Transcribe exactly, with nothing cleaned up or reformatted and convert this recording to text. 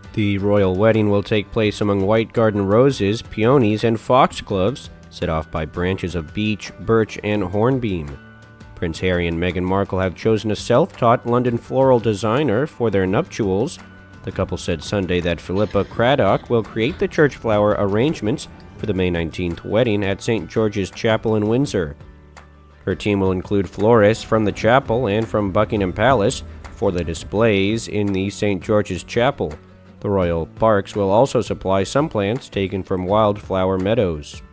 The royal wedding will take place among white garden roses, peonies, and foxgloves, set off by branches of beech, birch, and hornbeam. Prince Harry and Meghan Markle have chosen a self-taught London floral designer for their nuptials. The couple said Sunday that Philippa Craddock will create the church flower arrangements for the May nineteenth wedding at Saint George's Chapel in Windsor. Her team will include florists from the chapel and from Buckingham Palace for the displays in the Saint George's Chapel. The royal parks will also supply some plants taken from wildflower meadows.